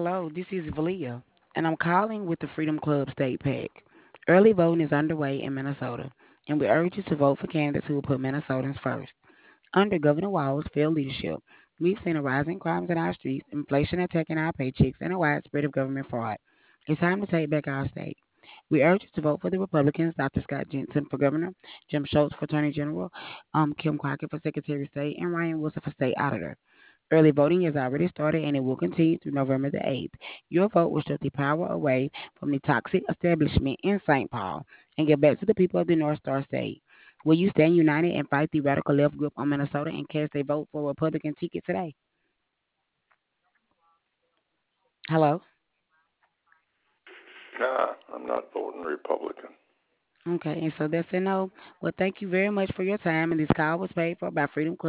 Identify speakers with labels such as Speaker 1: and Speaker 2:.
Speaker 1: Hello, this is Valia, and I'm calling with the Freedom Club State PAC. Early voting is underway in Minnesota, and we urge you to vote for candidates who will put Minnesotans first. Under Governor Walz's failed leadership, we've seen a rise in crimes in our streets, inflation attacking our paychecks, and a widespread of government fraud. It's time to take back our state. We urge you to vote for the Republicans, Dr. Scott Jensen for governor, Jim Schultz for attorney general, Kim Crockett for secretary of state, and Ryan Wilson for state auditor. Early voting has already started and it will continue through November the 8th. Your vote will strip the power away from the toxic establishment in St. Paul and give back to the people of the North Star State. Will you stand united and fight the radical left group on Minnesota and cast a vote for a Republican ticket today? Hello?
Speaker 2: Nah, I'm not voting Republican.
Speaker 1: Okay, and so that's a no. Well, thank you very much for your time. And this call was paid for by Freedom Club.